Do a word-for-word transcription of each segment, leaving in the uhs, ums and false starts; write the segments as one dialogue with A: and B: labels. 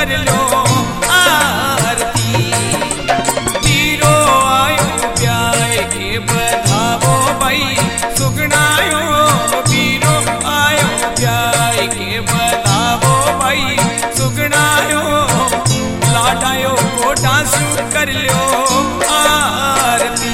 A: कर लो आरती। वीरो आयो ब्याह के बधावो भाई सुगनायो, वीरो आयो ब्याह के बधावो भाई सुगनायो, लाडायो को डांस कर लो आरती।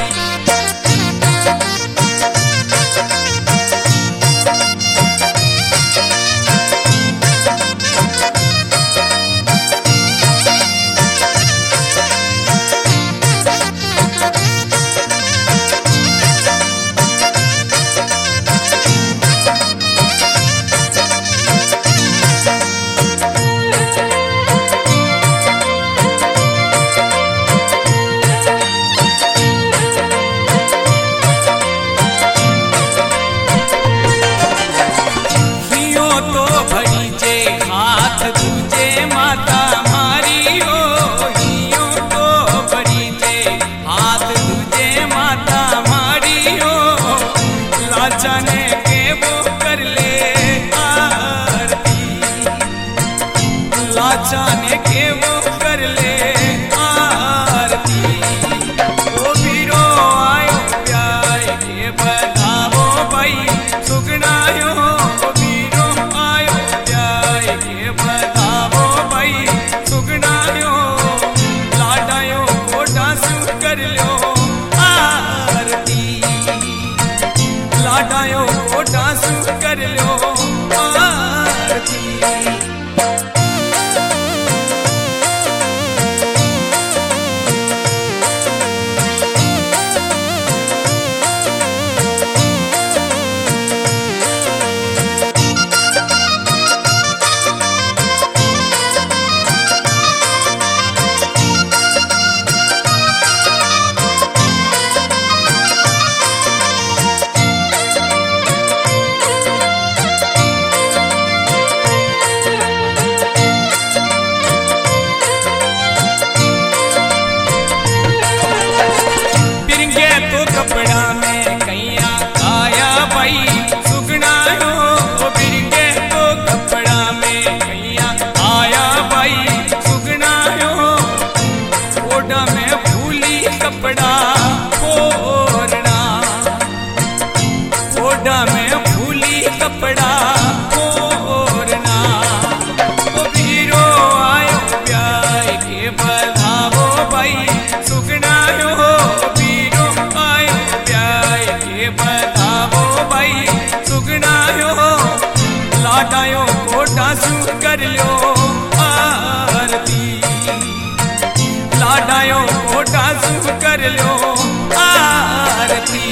A: लाचाने के वो कर ले आरती, लाचाने के वो कर ले आरती। ओ वीरो आयो ब्याह के बधावो भाई सुगनायो, वीरो आयो ब्याह के बधावो भाई सुगनायो, लाडायो को डांस कर लो आरती, लाडायो को डांस कर लो आरती। कपड़ा में कैया आया भाई सुगनायो, बिरंगे तो कपड़ा में कैया आया भाई सुगनायो, ओडा में भूली कपड़ा फोड़ना, ओडा में भूली कपड़ा फोड़ना। ओ वीरो आयो ब्याह के बधावो भाई सुगनायो, बधावो भाई सुगनायो, लाडायो को डांस कर लो आरती, लाडायो को डांस कर लो आरती।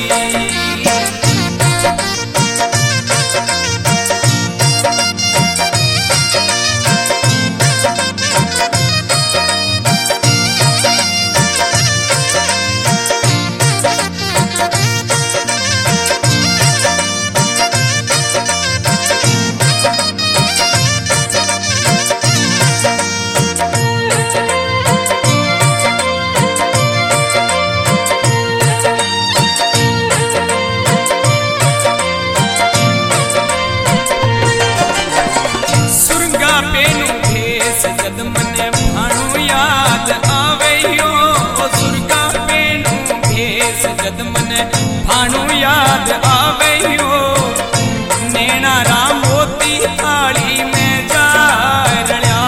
A: जद मने भाणु याद आवेयो, सुरगा पेनु भेस जद मने भाणु याद आवेयो, नैना राम मोती थाली में जा रल्या,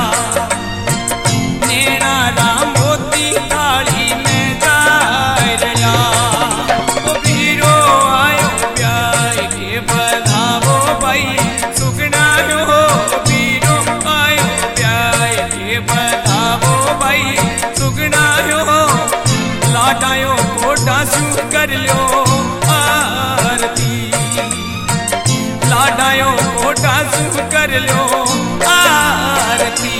A: नैना राम मोती थाली में जा रल्या। ओ वीरो आयो ब्याह के बधावो भाई सुगनायो, वीरो आयो ब्याह के बधावो भाई सुगनायो, लाडायो को डांस कर लो आरती, लाडायो को डांस कर लो आरती।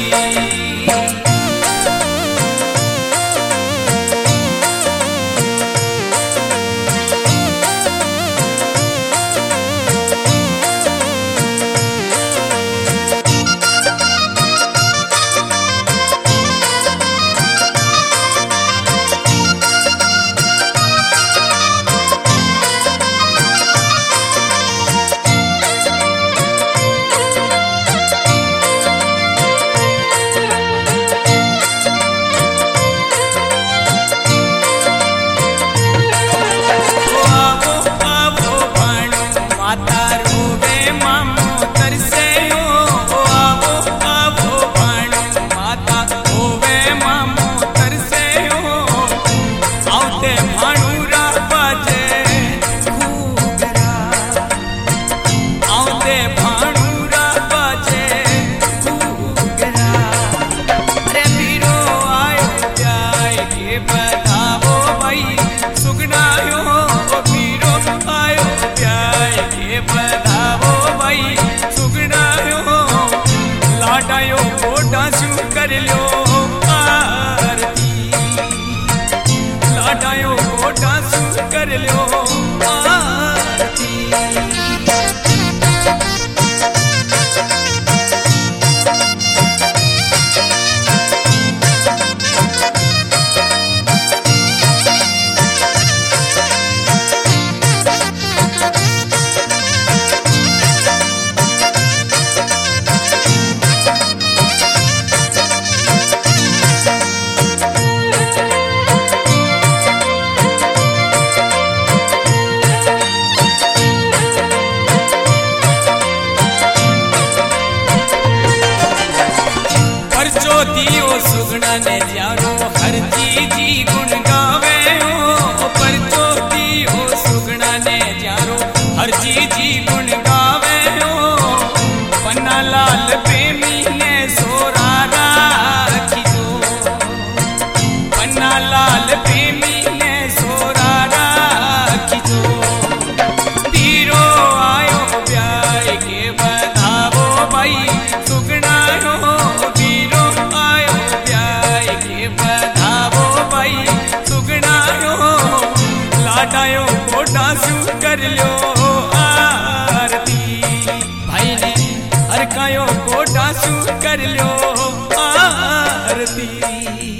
A: डांसू कर लो आरती, लाडायो को डांसू कर लो आरती। दियो सुगना ने जारो हर चीजी गुण गावे हो, पर ज्योति हो सुगना ने जारो हर चीजी गुण गावे हो। पन्ना लाल प्रेमी ने सोरा राखी दो, पन्ना लाल प्रेमी ने सोरा राखी दो। धीरो आयो ब्याह के बधावो भाई सुगना हो, लाडायो को डांसू कर लो आरती, भाई ने हर कायो को डांसू कर लो आरती।